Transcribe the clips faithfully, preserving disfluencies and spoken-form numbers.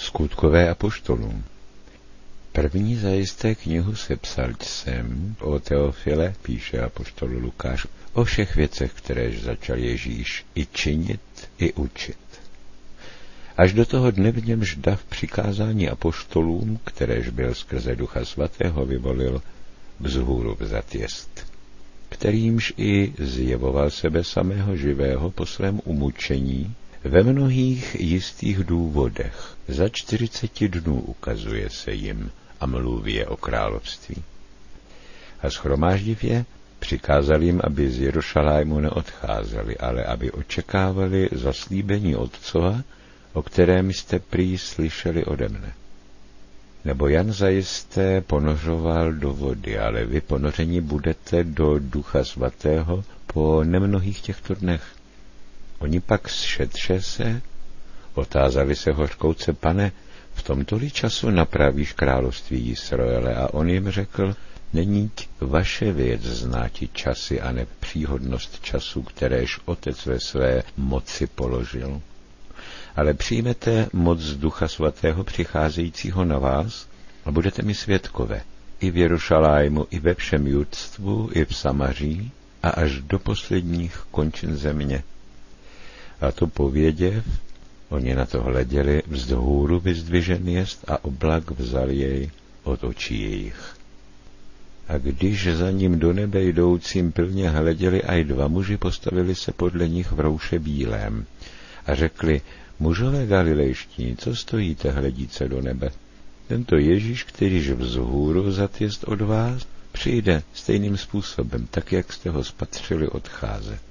Skutkové apoštolům. První zajisté knihu sepsal jsem o Teofile, píše apoštol Lukáš, o všech věcech, kteréž začal Ježíš i činit, i učit. Až do toho dne, v němž dav přikázání apoštolům, kteréž byl skrze Ducha Svatého vyvolil, vzhůru vzat jest, kterýmž i zjevoval sebe samého živého po svém umučení, ve mnohých jistých důvodech. Za čtyřiceti dnů ukazuje se jim a mluví je o království. A shromáždiv je, přikázal jim, aby z Jerušalému neodcházeli, ale aby očekávali zaslíbení Otcova, o kterém jste prý slyšeli ode mne. Nebo Jan zajisté ponořoval do vody, ale vy ponoření budete do Ducha Svatého po nemnohých těchto dnech. Oni pak zšetře se, otázali se hořkouce, pane, v tomto-li času napravíš království Izraele? A on jim řekl, není vaše věc znáti časy a nepříhodnost času, kteréž Otec ve své moci položil. Ale přijmete moc z Ducha Svatého přicházejícího na vás a budete mi svědkové, i v Jerušalému, i ve všem judstvu, i v Samaří a až do posledních končin země. A to pověděv, oni na to hleděli, vzhůru vyzdvižen jest a oblak vzal jej od očí jejich. A když za ním do nebe jdoucím pilně hleděli, aj dva muži postavili se podle nich v rouše bílém a řekli, mužové galilejští, co stojíte hledíce do nebe? Tento Ježíš, kterýž vzhůru vzat jest od vás, přijde stejným způsobem, tak jak jste ho spatřili odcházet.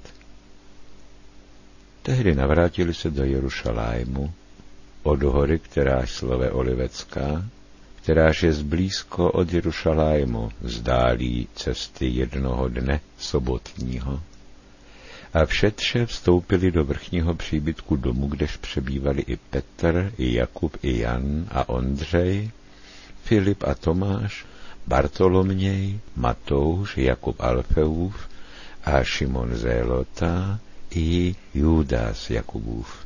Tehdy navrátili se do Jerušalému, od hory, kteráž slove Olivecká, kteráž je zblízko od Jerušalému, zdálí cesty jednoho dne sobotního. A všetře vstoupili do vrchního příbytku domu, kdež přebývali i Petr, i Jakub, i Jan a Ondřej, Filip a Tomáš, Bartoloměj, Matouš, Jakub Alfeův a Šimon Zélota i Judas Jakubův.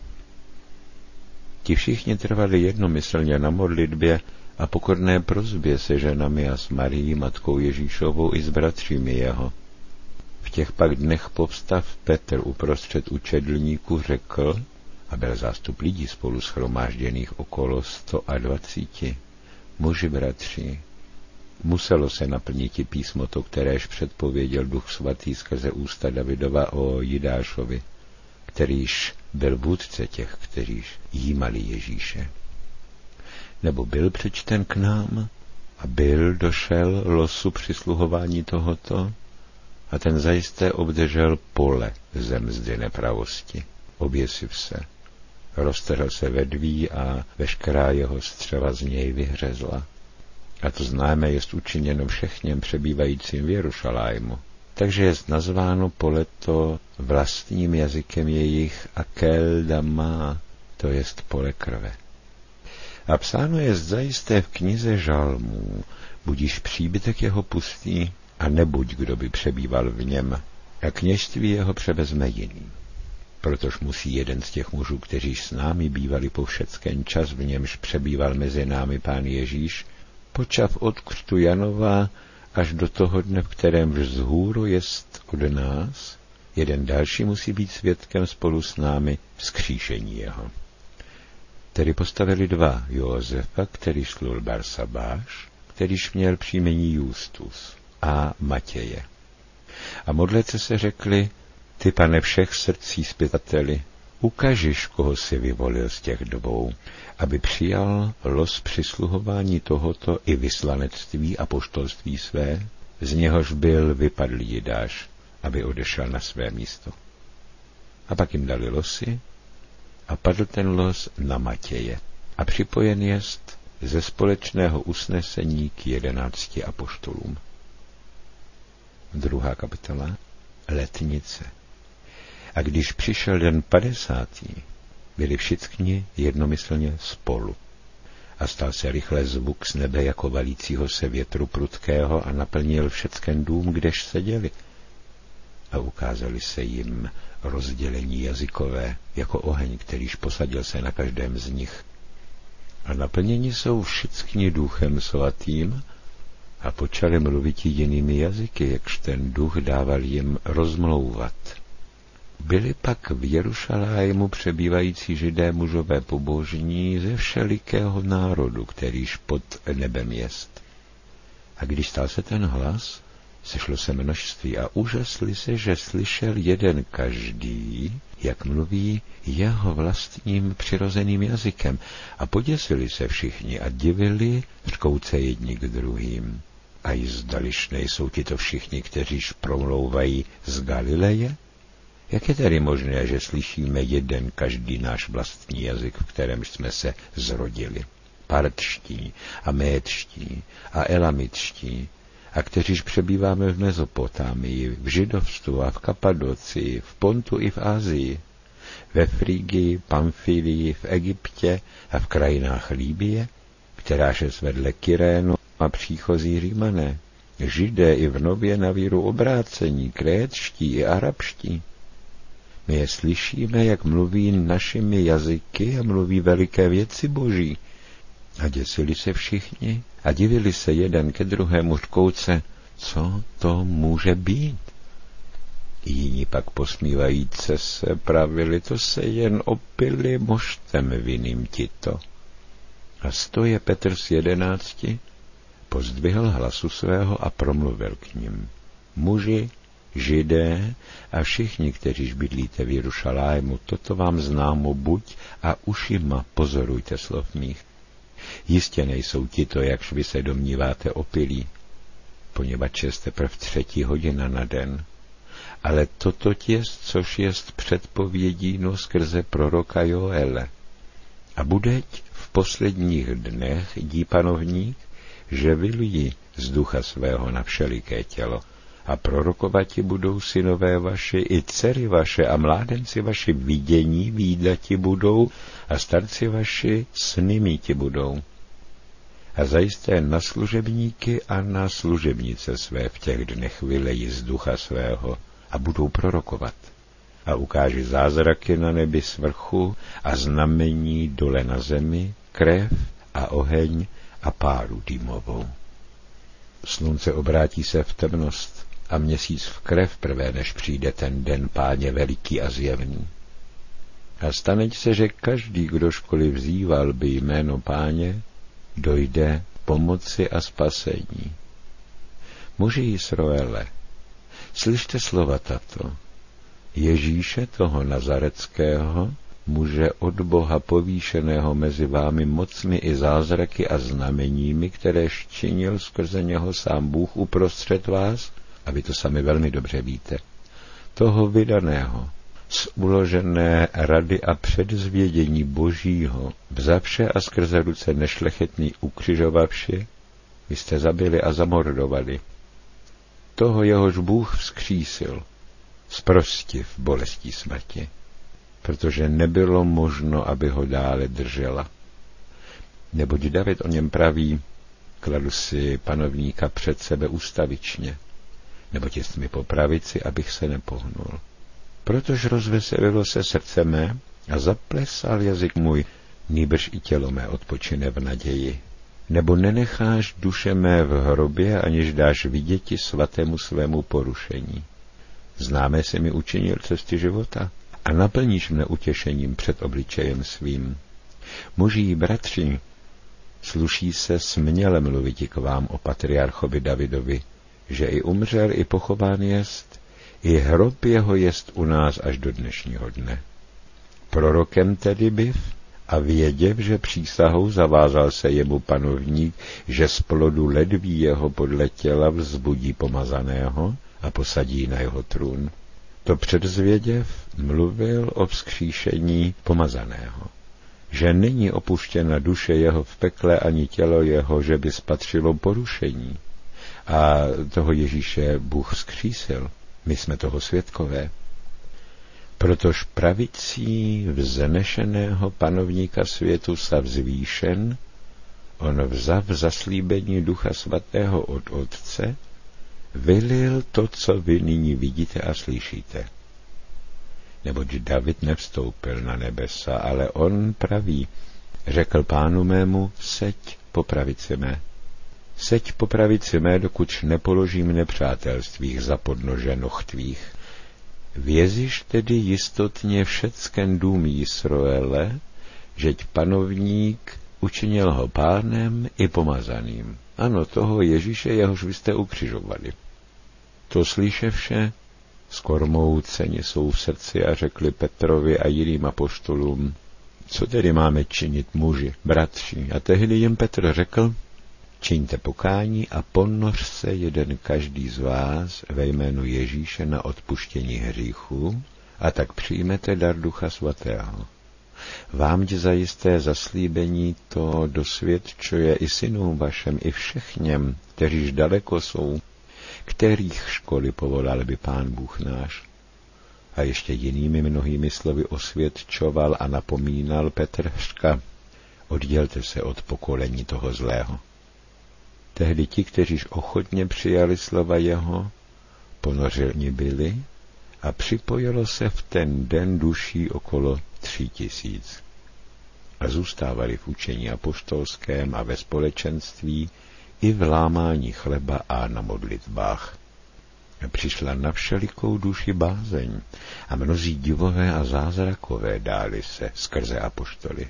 Ti všichni trvali jednomyslně na modlitbě a pokorné prosbě se ženami a s Marií, matkou Ježíšovou, i s bratřími jeho. V těch pak dnech povstav Petr uprostřed učedlníků řekl, a byl zástup lidí spolu shromážděných okolo sto a dvacíti, muži bratři, muselo se naplnit i písmo to, kteréž předpověděl Duch Svatý skrze ústa Davidova o Jidášovi, kterýž byl vůdce těch, kteříž jímali Ježíše. Nebo byl přečten k nám a byl došel losu přisluhování tohoto, a ten zajisté obdržel pole ze mzdy nepravosti. Oběsiv se, roztrhl se vedví a veškerá jeho střeva z něj vyhřezla. A to známe jest učiněno všechněm přebývajícím v Jerušalému. Takže jest nazváno pole to vlastním jazykem jejich Akeldama, to jest pole krve. A psáno jest zajisté v knize žalmů, budíš příbytek jeho pustý, a nebuď, kdo by přebýval v něm, a kněžství jeho převezme jiný. Protož musí jeden z těch mužů, kteří s námi bývali po všecken čas, v němž přebýval mezi námi Pán Ježíš, počav od křtu Janova až do toho dne, v kterém vzhůru jest od nás, jeden další musí být svědkem spolu s námi vzkříšení jeho. Tedy postavili dva, Josefa, který slul Barsabáš, kterýž měl příjmení Justus, a Matěje. A modlece se řekli, ty, Pane všech srdcí zpytateli, ukažiš, koho si vyvolil z těch dvou, aby přijal los přisluhování tohoto i vyslanectví a poštolství své, z něhož byl vypadlý Jidáš, aby odešel na své místo. A pak jim dali losy a padl ten los na Matěje a připojen jest ze společného usnesení k jedenácti apoštolům. Druhá kapitola, letnice. A když přišel den padesátý, byli všichni jednomyslně spolu. A stal se rychle zvuk z nebe jako valícího se větru prudkého a naplnil všecken dům, kdež seděli. A ukázali se jim rozdělení jazykové, jako oheň, kterýž posadil se na každém z nich. A naplněni jsou všichni duchem svatým a počali mluvit jinými jazyky, jakž ten duch dával jim rozmlouvat. Byli pak v Jerušalému přebývající Židé mužové pobožní ze všelikého národu, kterýž pod nebem jest. A když stal se ten hlas, sešlo se množství a úžasli se, že slyšel jeden každý, jak mluví jeho vlastním přirozeným jazykem, a poděsili se všichni a divili, řkouce jedni k druhým. A i zdališ nejsou tito všichni, kteříž promlouvají z Galileje? Jak je tedy možné, že slyšíme jeden každý náš vlastní jazyk, v kterém jsme se zrodili? Partští a médští a elamitští, a kteříž přebýváme v Mezopotámii, v Židovstvu a v Kapadocii, v Pontu i v Asii, ve Frygii, Pamfilii, v Egyptě a v krajinách Líbie, kteráž je vedle Kyrénu a příchozí Římané, Židé i v nově na víru obrácení, krétští i arabští. My je slyšíme, jak mluví našimi jazyky a mluví veliké věci boží. A děsili se všichni a divili se jeden ke druhému, řkouce, co to může být. Jiní pak posmívajíce se pravili, to se jen opili moštem vinným tito. A stoje Petr z jedenácti pozdvihl hlasu svého a promluvil k nim. Muži, Židé a všichni, kteříž bydlíte v Jerušalému, toto vám známo buď a ušima pozorujte slov mých. Jistě nejsou tito, jakž vy se domníváte, opilí, poněvadž je teprv třetí hodina na den. Ale toto jest, což jest předpovědíno skrze proroka Joele. A budeť v posledních dnech dí panovník, že vylí z ducha svého na všeliké tělo. A prorokovati budou synové vaše i dcery vaše a mládenci vaši vidění výdati budou a starci vaši sny míti budou. A zajisté na služebníky a na služebnice své v těch dnech vylejí z ducha svého a budou prorokovat. A ukáží zázraky na nebi svrchu a znamení dole na zemi, krev a oheň a páru dýmovou. Slunce obrátí se v temnost a měsíc v krev prvé, než přijde ten den Páně veliký a zjevný. A staneť se, že každý, kdožkoliv vzýval by jméno Páně, dojde pomoci a spasení. Muži Jisroele, slyšte slova tato. Ježíše, toho nazareckého, muže od Boha povýšeného mezi vámi mocmi i zázraky a znameními, které činil skrze něho sám Bůh uprostřed vás, a vy to sami velmi dobře víte, toho vydaného, z uložené rady a předzvědění Božího, vzavše a skrze ruce nešlechetný ukřižovavši, vy jste zabili a zamordovali. Toho jehož Bůh vzkřísil, zprostiv bolestí smrti, protože nebylo možno, aby ho dále držela. Neboť David o něm praví, kladu si panovníka před sebe ustavičně, neboť jest mi po pravici, abych se nepohnul. Protož rozveselilo se srdce mé a zaplesal jazyk můj, nýbrž i tělo mé odpočine v naději. Nebo nenecháš duše mé v hrobě, aniž dáš viděti svatému svému porušení. Známé se mi učinil cesty života a naplníš mne utěšením před obličejem svým. Muži, bratři, sluší se směle mluviti k vám o patriarchovi Davidovi, že i umřel, i pochován jest, i hrob jeho jest u nás až do dnešního dne. Prorokem tedy byv a věděv, že přísahou zavázal se jemu panovník, že z plodu ledví jeho podle těla vzbudí pomazaného a posadí na jeho trůn. To předzvěděv mluvil o vzkříšení pomazaného, že není opuštěna duše jeho v pekle ani tělo jeho, že by spatřilo porušení. A toho Ježíše Bůh vzkřísil. My jsme toho svědkové. Protož pravicí vznešeného panovníka světu sa vzvýšen, on vzav zaslíbení Ducha Svatého od Otce, vylil to, co vy nyní vidíte a slyšíte. Neboť David nevstoupil na nebesa, ale on praví, Řekl pánu mému, seď po pravici mé. Seď po pravici mé, dokud nepoložím nepřátelstvích za podnože noh tvých. Věziš tedy jistotně všecken dům Jisroele, žeť panovník učinil ho pánem i pomazaným. Ano, toho Ježíše, jehož vy jste ukřižovali. To slyševše, skormouceni jsou v srdci a řekli Petrovi a jiným apoštolům, co tedy máme činit, muži, bratři? A tehdy jim Petr řekl, čiňte pokání a ponoř se jeden každý z vás ve jménu Ježíše na odpuštění hříchu a tak přijmete dar Ducha Svatého. Vám tě zajisté zaslíbení to dosvědčuje i synům vašem, i všechněm, kteříž daleko jsou, kterých školy povolal by Pán Bůh náš. A ještě jinými mnohými slovy osvědčoval a napomínal Petrška, oddělte se od pokolení toho zlého. Tehdy ti, kteříž ochotně přijali slova jeho, ponořeni byli a připojilo se v ten den duší okolo tři tisíc. A zůstávali v učení apoštolském a ve společenství i v lámání chleba a na modlitbách. A přišla na všelikou duši bázeň a mnozí divové a zázrakové dáli se skrze apoštoly.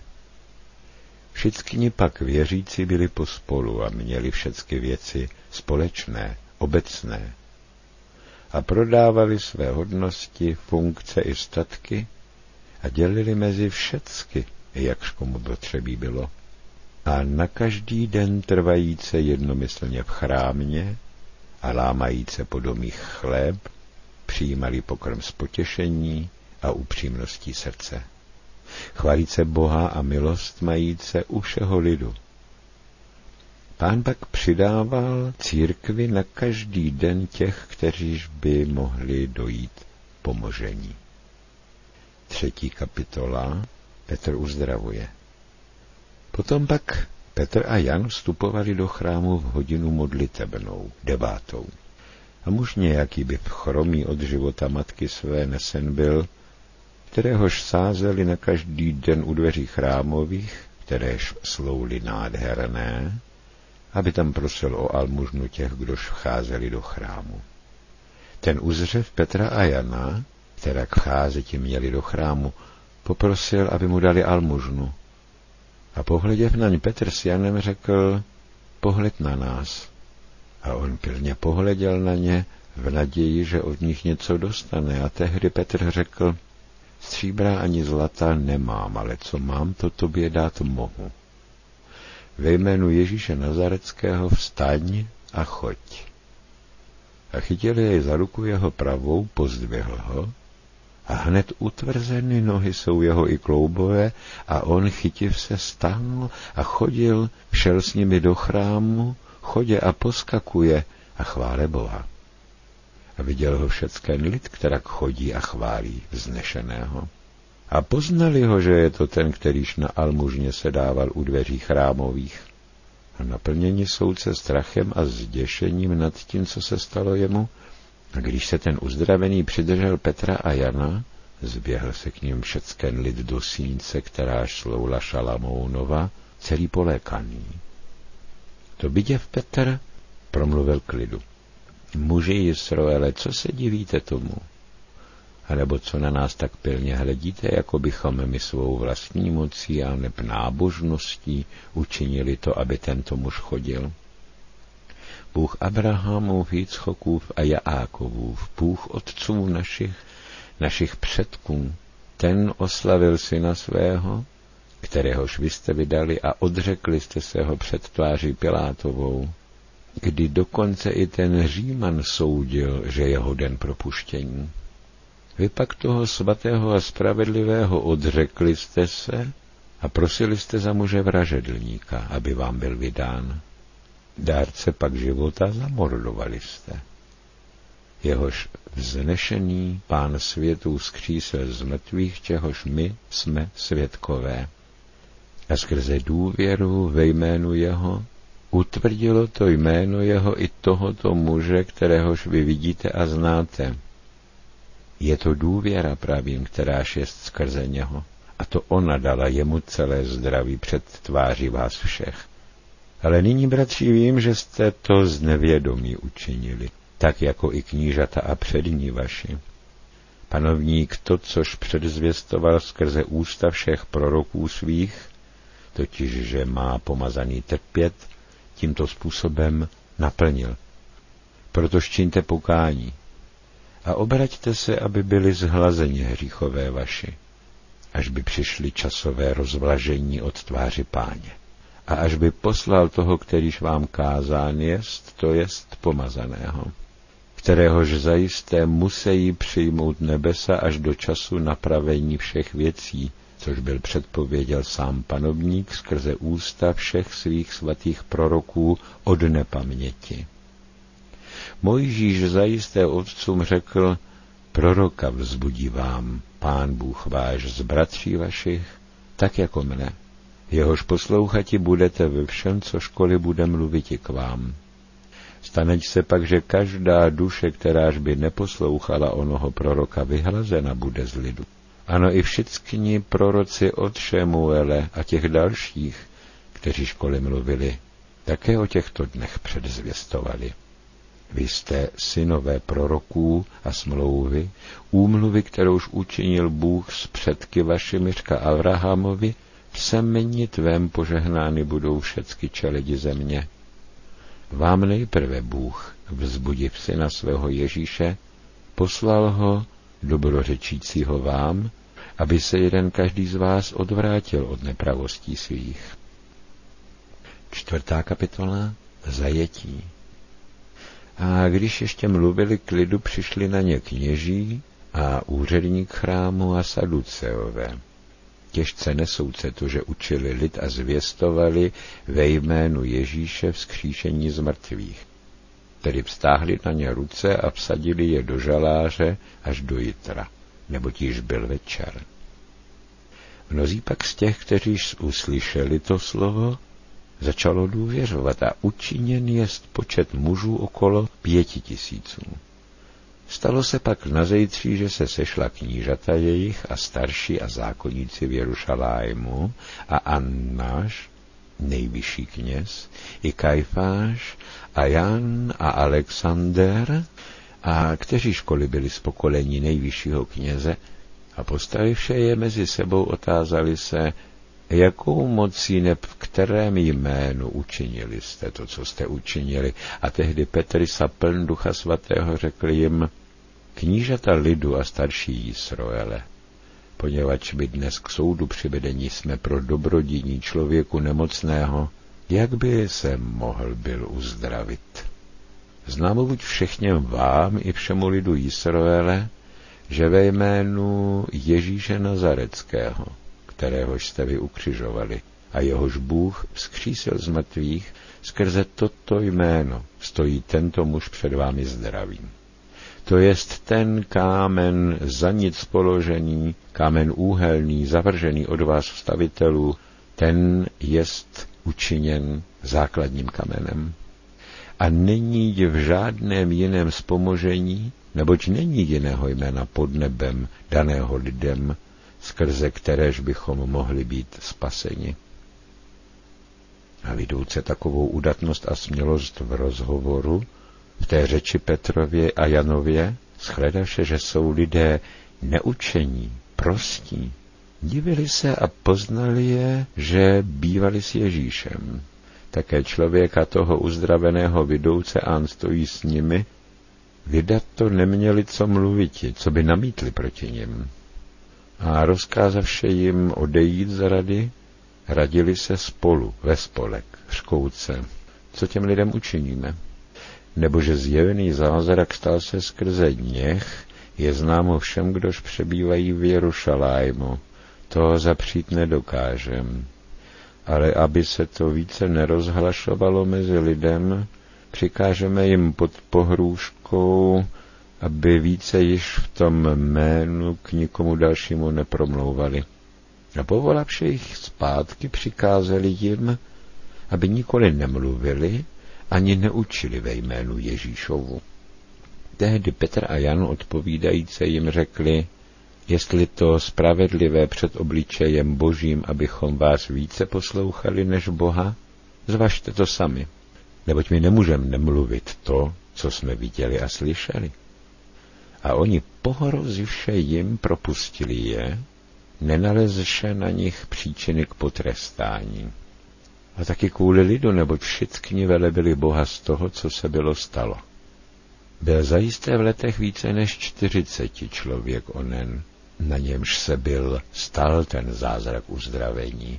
Všichni pak věřící byli pospolu a měli všechny věci společné, obecné. A prodávali své hodnosti, funkce i statky a dělili mezi všecky, jakž komu potřebí bylo. A na každý den trvajíce jednomyslně v chrámě a lámajíce po domích chléb, přijímali pokrm z potěšení a upřímností srdce. Chválíce Boha a milost majíce u všeho lidu. Pán pak přidával církvi na každý den těch, kteříž by mohli dojít pomožení. Třetí kapitola. Petr uzdravuje. Potom pak Petr a Jan vstupovali do chrámu v hodinu modlitebnou, devátou. A muž nějaký by chromý od života matky své nesen byl, kteréhož sázeli na každý den u dveří chrámových, kteréž slouly nádherné, aby tam prosil o almužnu těch, kdož vcházeli do chrámu. Ten uzřev Petra a Jana, která k vcházeti měli do chrámu, poprosil, aby mu dali almužnu. A pohleděv na ně Petr s Janem řekl, pohled na nás. A on pilně pohleděl na ně v naději, že od nich něco dostane. A tehdy Petr řekl, stříbra ani zlata nemám, ale co mám, to tobě dát mohu. Ve jménu Ježíše Nazareckého vstaň a choď. A chytil jej za ruku jeho pravou, pozdvihl ho, a hned utvrzeny nohy jsou jeho i kloubové, a on chytiv se stál a chodil, šel s nimi do chrámu, chodě a poskakuje a chvále Boha. A viděl ho všecken lid, kterak chodí a chválí vznešeného. A poznali ho, že je to ten, kterýž na almužně se dával u dveří chrámových. A naplněni soudce strachem a zděšením nad tím, co se stalo jemu, a když se ten uzdravený přidržel Petra a Jana, zběhl se k ním všecken lid do sínce, kteráž sloula Šalamounova, celý polékaný. To viděv Petr, promluvil k lidu. Muži Jisroele, co se divíte tomu? A nebo co na nás tak pilně hledíte, jako bychom my svou vlastní mocí a neb nábožností učinili to, aby tento muž chodil? Bůh Abrahamův, Jicchokův a Jákovův, Bůh otců našich, našich předků, ten oslavil syna svého, kteréhož vy jste vydali a odřekli jste se ho před tváří Pilátovou, kdy dokonce i ten Říman soudil, že je hoden propuštění. Vy pak toho svatého a spravedlivého odřekli jste se a prosili jste za muže vražedlníka, aby vám byl vydán. Dárce pak života zamordovali jste. Jehož vznešený Pán světů vzkřísil z mrtvých, čehož my jsme svědkové. A skrze důvěru ve jménu jeho utvrdilo to jméno jeho i tohoto muže, kteréhož vy vidíte a znáte. Je to důvěra, pravím, kteráž jest skrze něho. a to ona dala jemu celé zdraví před tváří vás všech. Ale nyní, bratři, vím, že jste to z nevědomí učinili, tak jako i knížata a přední vaši. Panovník to, což předzvěstoval skrze ústa všech proroků svých, totiž, že má pomazaný trpět, tímto způsobem naplnil. Protož čiňte pokání a obraťte se, aby byli zhlazeni hříchové vaši, až by přišli časové rozvlažení od tváři Páně. A až by poslal toho, kterýž vám kázán jest, to jest pomazaného, kteréhož zajisté musejí přijmout nebesa až do času napravení všech věcí, což byl předpověděl sám panovník skrze ústa všech svých svatých proroků od nepaměti. Mojžíš zajisté otcům řekl, proroka vzbudí vám Pán Bůh váš z bratří vašich, tak jako mne. Jehož poslouchati budete ve všem, co školy bude mluviti k vám. Staneť se pak, že každá duše, kteráž by neposlouchala onoho proroka, vyhlazena bude z lidu. Ano, i všichni proroci od Šemuele a těch dalších, kteří školy mluvili, také o těchto dnech předzvěstovali. Vy jste synové proroků a smlouvy, úmluvy, kterouž učinil Bůh s předky vašimi, řka Abrahamovi, v semeni tvém požehnány budou všecky čeledi země. Vám nejprve Bůh, vzbudiv syna svého Ježíše, poslal ho, dobrořečícího vám, aby se jeden každý z vás odvrátil od nepravostí svých. Čtvrtá kapitola. Zajetí. A když ještě mluvili k lidu, přišli na ně kněží a úředník chrámu a saduceové. Těžce nesouce to, že učili lid a zvěstovali ve jménu Ježíše vzkříšení z mrtvých. Tedy vztáhli na ně ruce a vsadili je do žaláře až do jitra, neboť již byl večer. Mnozí pak z těch, kteří uslyšeli to slovo, začalo důvěřovat a učiněn jest počet mužů okolo pěti tisíců. Stalo se pak nazejtří, že se sešla knížata jejich a starší a zákonníci v Jerušalému a Annáš, nejvyšší kněz, i Kajfáš a Jan a Alexander, a kteří školy byli z pokolení nejvyššího kněze, a postavivše je mezi sebou otázali se, jakou mocí neb v kterém jménu učinili jste to, co jste učinili. A tehdy Petr sa pln Ducha Svatého řekl jim, knížata lidu a starší Jisroele, poněvadž by dnes k soudu přivedení jsme pro dobrodiní člověku nemocného, jak by se mohl byl uzdravit. Známo buď všechněm vám i všemu lidu Jisroele, že ve jménu Ježíše Nazareckého, kteréhož jste vy ukřižovali, a jehož Bůh vzkřísil z mrtvých, skrze toto jméno stojí tento muž před vámi zdravým. To jest ten kámen za nic položený, kámen úhelný, zavržený od vás vstavitelů, ten jest učiněn základním kamenem. A není v žádném jiném vzpomožení, neboť není jiného jména pod nebem, daného lidem, skrze kteréž bychom mohli být spaseni. A vidouce takovou udatnost a smělost v rozhovoru, v té řeči Petrově a Janově, shledavše, že jsou lidé neučení, prostí, divili se a poznali je, že bývali s Ježíšem. Také člověka toho uzdraveného vidouce Án stojí s nimi, vydat to neměli co mluviti, co by namítli proti nim. A rozkázavše jim odejít z rady, radili se spolu, ve spolek, řkouce, co těm lidem učiníme. Nebože zjevený zázrak stal se skrze něch, je známo všem, kdož přebývají v Jerušalému, toho zapřít nedokážem. Ale aby se to více nerozhlašovalo mezi lidem, přikážeme jim pod pohrůžkou, aby více již v tom jménu k nikomu dalšímu nepromlouvali. A povolavši jich zpátky, přikázali jim, aby nikoli nemluvili, ani neučili ve jménu Ježíšovu. Tehdy Petr a Jan odpovídajíce jim řekli, Jestli to spravedlivé před obličejem Božím, abychom vás více poslouchali než Boha, zvažte to sami, neboť my nemůžeme nemluvit to, co jsme viděli a slyšeli. A oni pohrozivše jim propustili je, nenalezše na nich příčiny k potrestání. A taky kvůli lidu, neboť všichni velebili Boha z toho, co se bylo stalo. Byl zajisté v letech více než čtyřiceti člověk onen, na němž se byl stal ten zázrak uzdravení.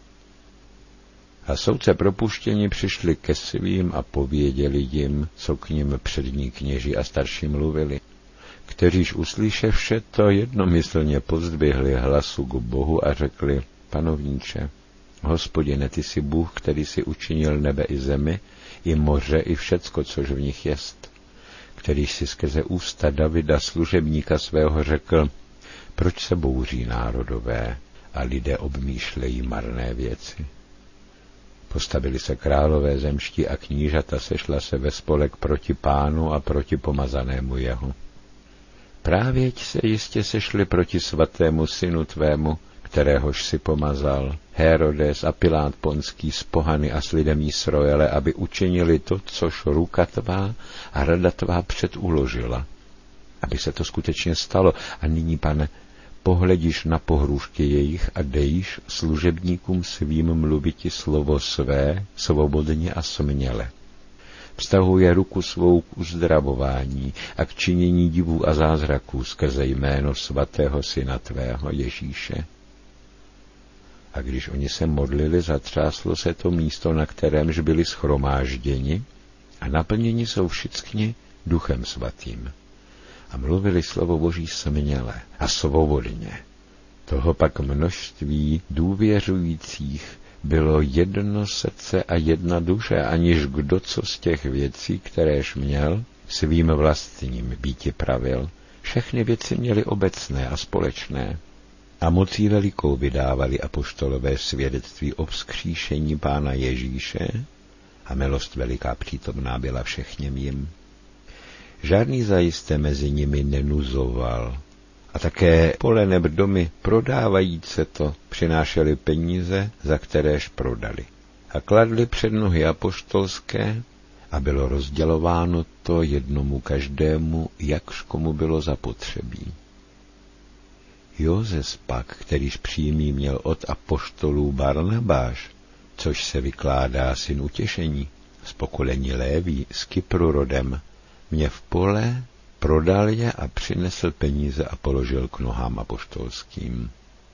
A soudce propuštění přišli ke svým a pověděli jim, co k nim přední kněží a starší mluvili, kteříž uslyševše to jednomyslně pozdvihli hlasu k Bohu a řekli: Panovníče, Hospodine, ty jsi Bůh, který si učinil nebe i zemi, i moře, i všecko, což v nich jest, kterýž si skrze ústa Davida, služebníka svého, řekl: proč se bouří národové a lidé obmýšlejí marné věci? Postavili se králové zemští a knížata, sešla se ve spolek proti Pánu a proti pomazanému jeho. Právě se jistě sešli proti svatému synu tvému, kteréhož si pomazal, Herodes a Pilát Ponský s pohany a s lidem Jisroele, aby učinili to, což ruka tvá a rada tvá předuložila. Aby se to skutečně stalo. A nyní, Pane, pohledíš na pohrůžky jejich a dejíš služebníkům svým mluviti slovo své, svobodně a směle. Vztahuje ruku svou k uzdravování a k činění divů a zázraků skrze jméno svatého syna tvého Ježíše. A když oni se modlili, zatřáslo se to místo, na kterémž byli shromážděni, a naplněni jsou všichni Duchem svatým. A mluvili slovo Boží směle a svobodně. Toho pak množství důvěřujících bylo jedno srdce a jedna duše, aniž kdo co z těch věcí, kteréž měl, svým vlastním býti pravil, všechny věci měly obecné a společné. A mocí velikou vydávali apoštolové svědectví o vzkříšení Pána Ježíše a milost veliká přítomná byla všechněm jim. Žádný zajisté mezi nimi nenuzoval a také pole neb domy prodávajíce to přinášeli peníze, za kteréž prodali. A kladli před nohy apoštolské a bylo rozdělováno to jednomu každému, jakž komu bylo zapotřebí. Jozef pak, kterýž přímý měl od apoštolů Barnabáš, což se vykládá syn utěšení, z pokolení Léví, z Kypru rodem, mě v pole prodal je a přinesl peníze a položil k nohám apoštolským.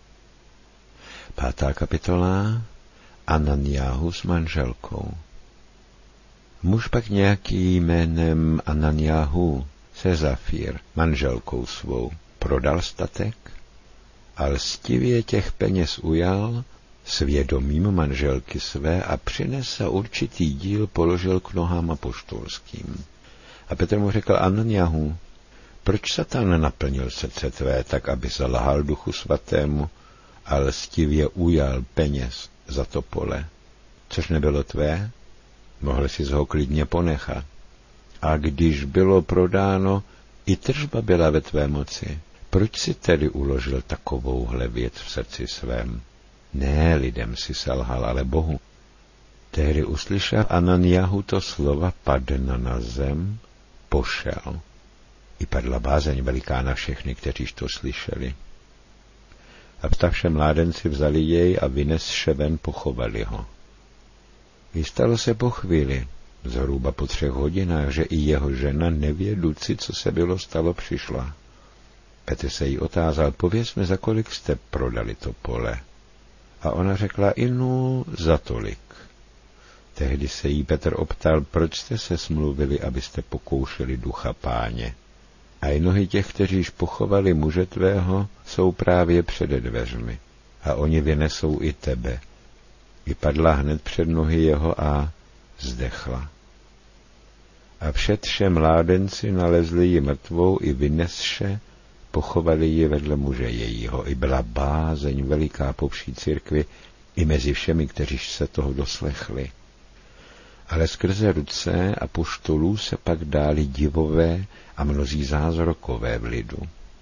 Pátá kapitola. Ananiáhu s manželkou. Muž pak nějaký jménem Ananiáhu se Zafír, manželkou svou, prodal statek a lstivě těch peněz ujal, svědomím manželky své, a přinesl určitý díl položil k nohám apoštolským. A Petr mu řekl: Ananiáhu, proč Satan naplnil srdce tvé, tak aby zalhal Duchu svatému a lstivě ujal peněz za to pole, což nebylo tvé? Mohl jsi ho klidně ponechat. A když bylo prodáno, i tržba byla ve tvé moci. Proč si tedy uložil takovouhle věc v srdci svém? Ne lidem si selhal, ale Bohu. Tehdy uslyšel Ananiáhu to slova, padna na zem, pošel. I padla bázeň veliká na všechny, kteříž to slyšeli. A vstavše mládenci vzali jej a vynesše ven, pochovali ho. I stalo se po chvíli, zhruba po třech hodinách, že i jeho žena, nevěduci, co se bylo stalo, přišla. Petr se jí otázal: pověz mi, za kolik jste prodali to pole? A ona řekla: inu za tolik. Tehdy se jí Petr optal: proč jste se smluvili, abyste pokoušeli Ducha Páně? A i nohy těch, kteříž pochovali muže tvého, jsou právě před dveřmi. A oni vynesou i tebe. Vypadla hned před nohy jeho a zdechla. A všetše mládenci nalezli ji mrtvou, i vynesše, pochovali ji vedle muže jejího. I byla bázeň veliká po vší církvi, i mezi všemi, kteříž se toho doslechli. Ale skrze ruce apoštolů se pak dáli divové a mnozí zázrakové v lidu.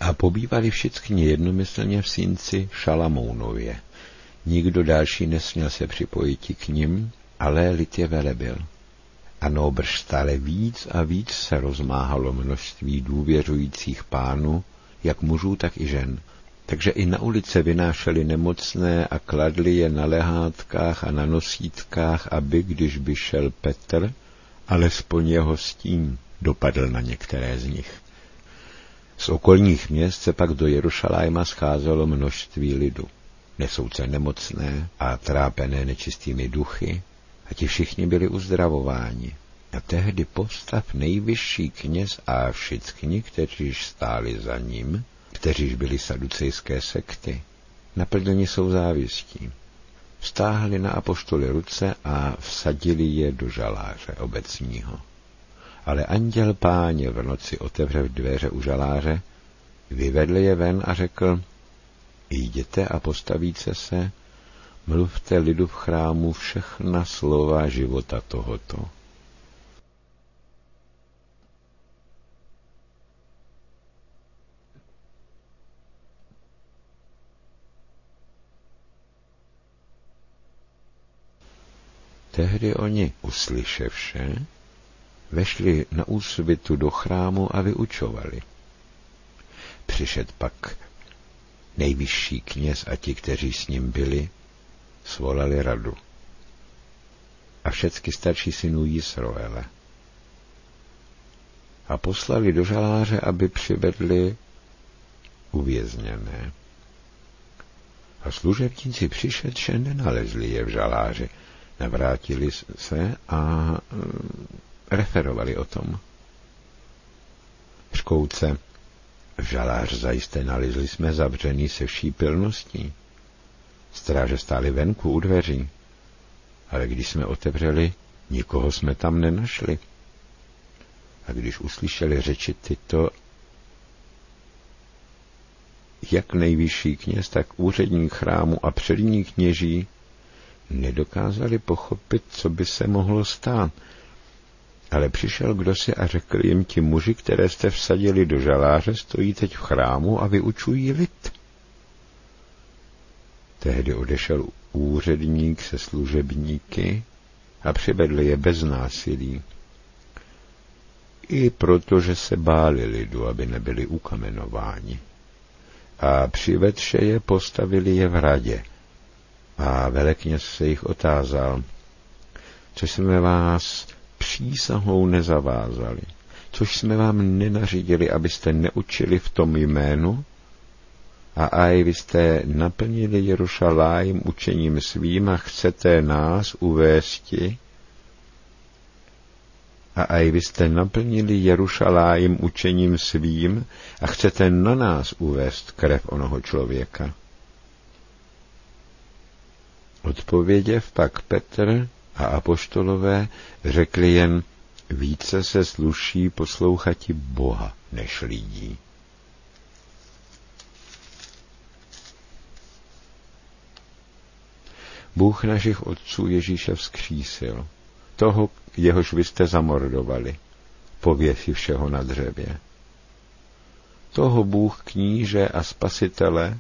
A pobývali všichni jednomyslně v sínci Šalamounově. Nikdo další nesměl se připojit k nim, ale lid je velebil. A nůbrž stále víc a víc se rozmáhalo množství důvěřujících pánů, jak mužů, tak i žen. Takže i na ulice vynášeli nemocné a kladli je na lehátkách a na nosítkách, aby, když by šel Petr, alespoň jeho stín dopadl na některé z nich. Z okolních měst se pak do Jerušaléma scházelo množství lidu, nesouce nemocné a trápené nečistými duchy, a ti všichni byli uzdravováni. A tehdy povstav nejvyšší kněz a všichni, kteří stáli za ním, kteříž byli saducejské sekty, naplněni jsou závistí. Vztáhli na apoštoly ruce a vsadili je do žaláře obecního. Ale anděl Páně v noci otevřel dveře u žaláře, vyvedl je ven a řekl: jděte a postavíte se, mluvte lidu v chrámu všechna slova života tohoto. Tehdy oni, uslyševše, vešli na úsvitu do chrámu a vyučovali. Přišel pak nejvyšší kněz a ti, kteří s ním byli, svolali radu. A všecky starší synů Jisroele. A poslali do žaláře, aby přivedli uvězněné. A služebníci přišedše nenalezli je v žaláři. Navrátili se a referovali o tom. Škouce, v žalář zajisté nalezli jsme zavřený se vší pilností. Stráže stály venku u dveří, ale když jsme otevřeli, nikoho jsme tam nenašli. A když uslyšeli řeči tyto, jak nejvyšší kněz, tak úředník chrámu a přední kněží nedokázali pochopit, co by se mohlo stát. Ale přišel kdosi a řekl jim: ti muži, které jste vsadili do žaláře, stojí teď v chrámu a vyučují lid. Tehdy odešel úředník se služebníky a přivedl je bez násilí. I protože se báli lidu, aby nebyli ukamenováni. A přivedše je, postavili je v radě. A velekněz se jich otázal: což jsme vás přísahou nezavázali, což jsme vám nenařídili, abyste neučili v tom jménu, a aj vy jste naplnili Jerušalém učením svým a chcete nás uvésti, a aj vy jste naplnili Jerušalém učením svým a chcete na nás uvést krev onoho člověka. Odpověděv pak Petr a apoštolové řekli jen: více se sluší poslouchati Boha než lidí. Bůh našich otců Ježíše vzkřísil, toho, jehož vy jste zamordovali, pověsivše ho na dřevě. Toho Bůh kníže a spasitele,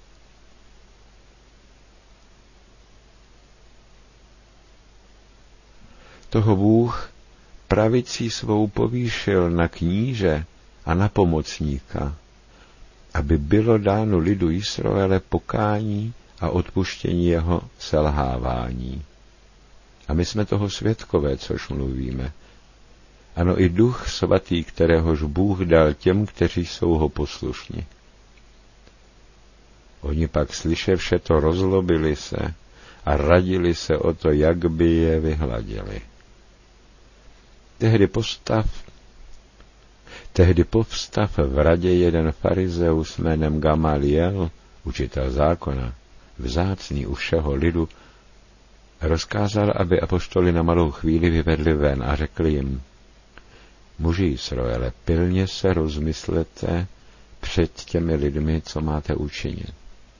toho Bůh pravicí svou povýšil na kníže a na pomocníka, aby bylo dáno lidu Jisroele pokání a odpuštění jeho selhávání. A my jsme toho svědkové, což mluvíme. Ano, i Duch svatý, kteréhož Bůh dal těm, kteří jsou ho poslušni. Oni pak slyševše to rozlobili se a radili se o to, jak by je vyhladili. Tehdy postav, tehdy povstav v radě jeden farizeus jménem Gamaliel, učitel zákona, vzácný u všeho lidu, rozkázal, aby apoštoli na malou chvíli vyvedli ven a řekl jim: muži Jisroele, pilně se rozmyslete před těmi lidmi, co máte učinit.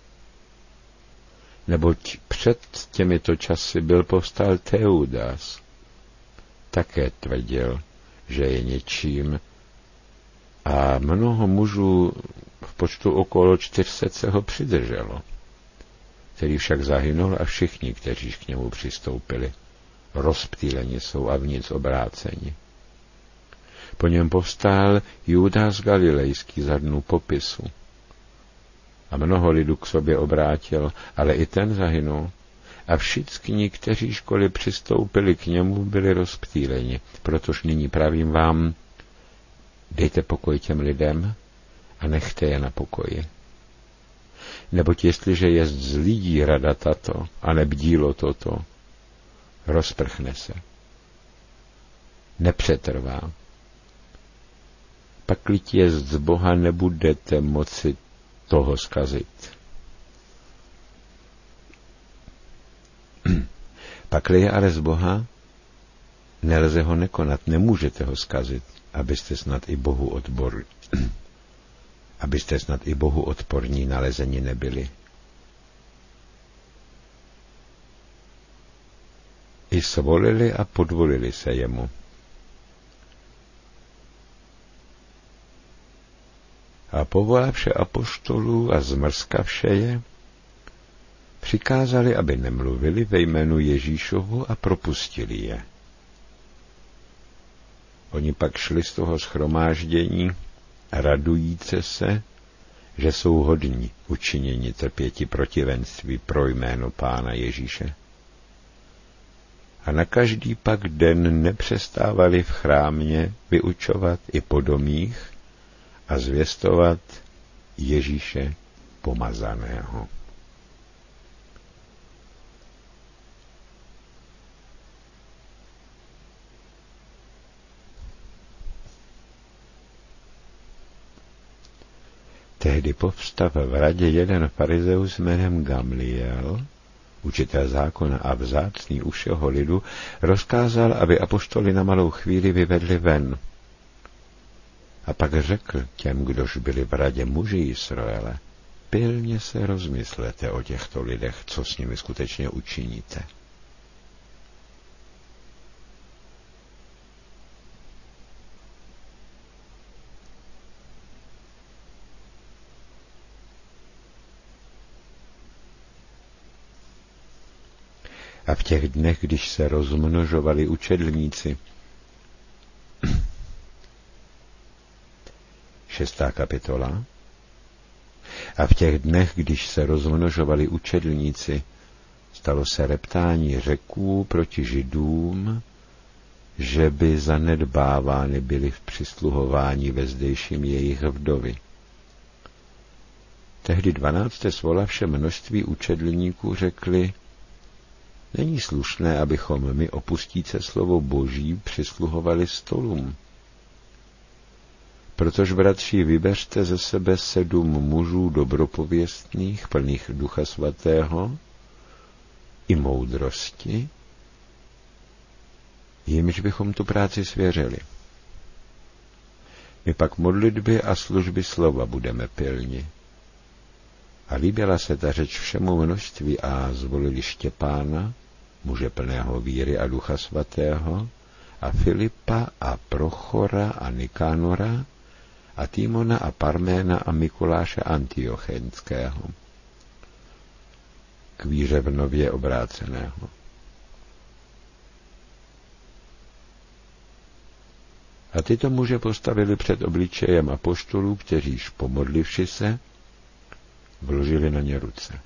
Neboť před těmito časy byl povstal Teudas, také tvrdil, že je něčím, a mnoho mužů v počtu okolo čtyř set se ho přidrželo, který však zahynul a všichni, kteří k němu přistoupili, rozptýleni jsou a vnitř obráceni. Po něm povstál Judas Galilejský za dnů popisu. A mnoho lidu k sobě obrátil, ale i ten zahynul. A všichni, kteří školy přistoupili k němu, byli rozptýleni. Protož nyní pravím vám, dejte pokoj těm lidem a nechte je na pokoji. Neboť jestliže je z lidí rada tato a nebdílo toto, rozprchne se. Nepřetrvá. Pakli jest z Boha, nebudete moci toho zkazit. Pakli je ale z Boha, nelze ho nekonat, nemůžete ho zkazit, abyste snad i Bohu odbor, abyste snad i Bohu odporní nalezeni nebyli. I svolili a podvolili se jemu. A povolavše apoštolů a zmrskavše je, přikázali, aby nemluvili ve jménu Ježíšovu a propustili je. Oni pak šli z toho shromáždění, radujíce se, že jsou hodní učiněni trpěti protivenství pro jméno Pána Ježíše. A na každý pak den nepřestávali v chrámě vyučovat i po domích a zvěstovat Ježíše pomazaného. Tehdy povstav v radě jeden farizeus jménem Gamliel, učitel zákona a vzácný u všeho lidu, rozkázal, aby apoštoli na malou chvíli vyvedli ven. A pak řekl těm, kdož byli v radě muži Izraele, pilně se rozmyslete o těchto lidech, co s nimi skutečně učiníte. A v těch dnech, když se rozmnožovali učedlníci, šestá kapitola, a v těch dnech, když se rozmnožovali učedlníci, stalo se reptání Řeků proti Židům, že by zanedbávány byly v přisluhování ve zdejším jejich vdovy. Tehdy dvanácté svolavše množství učedlníků řekli, není slušné, abychom my opustíce slovo Boží přisluhovali stolům. Protož, bratři, vybeřte ze sebe sedm mužů dobropověstných, plných Ducha Svatého i moudrosti, jimž bychom tu práci svěřili. My pak modlitby a služby slova budeme pilni. A líbila se ta řeč všemu množství a zvolili Štěpána, muže plného víry a Ducha Svatého, a Filipa a Prochora a Nikánora, a Timona a Parména a Mikuláše Antiochenského, k víře v nově obráceného. A tyto muže postavili před obličejem apoštolů, kteříž pomodlivši se, vložili na ně ruce.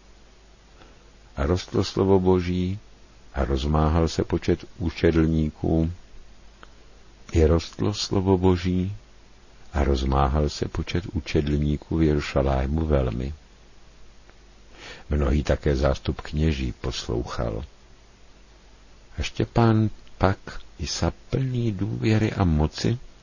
A rostlo slovo Boží a rozmáhal se počet učedlníků. I rostlo slovo Boží a rozmáhal se počet učedlníků v Jerušalému velmi. Mnohý také zástup kněží poslouchal. A Štěpán pak Isa plný důvěry a moci